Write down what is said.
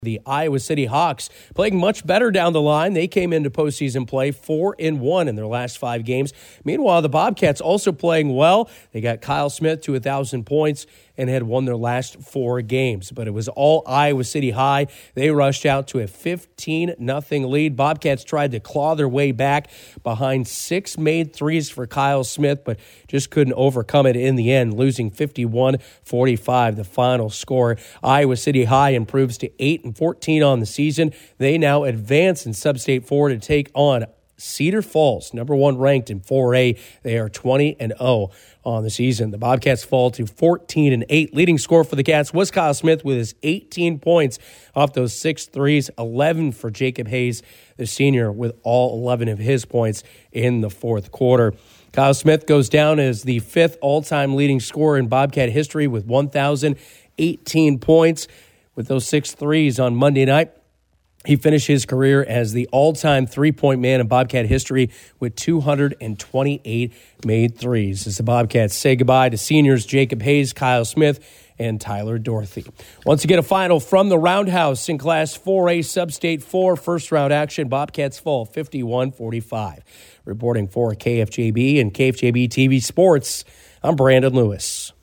The Iowa City Hawks playing much better down the line. They came into postseason play 4-1 in their last 5 games. Meanwhile, the Bobcats also playing well. They got Kyle Smith to 1,000 points and had won their last 4 games. But it was all Iowa City high. They rushed out to a 15-0 lead. Bobcats tried to claw their way back behind 6 made threes for Kyle Smith, but just couldn't overcome it in the end, losing 51-45, the final score. Iowa City High improves to 8-14 on the season. They now advance in Sub-State 4 to take on Cedar Falls, number 1 ranked in 4A. They are 20-0 on the season. The Bobcats fall to 14-8. Leading scorer for the Cats was Kyle Smith with his 18 points off those 6 threes, 11 for Jacob Hayes, the senior, with all 11 of his points in the fourth quarter. Kyle Smith goes down as the 5th all-time leading scorer in Bobcat history with 1,018 points. With those 6 threes on Monday night, he finished his career as the all-time three-point man in Bobcat history with 228 made threes. As the Bobcats say goodbye to seniors Jacob Hayes, Kyle Smith, and Tyler Dorothy. Once again, a final from the Roundhouse in Class 4A Sub-State 4 first-round action. Bobcats fall 51-45. Reporting for KFJB and KFJB TV Sports, I'm Brandon Lewis.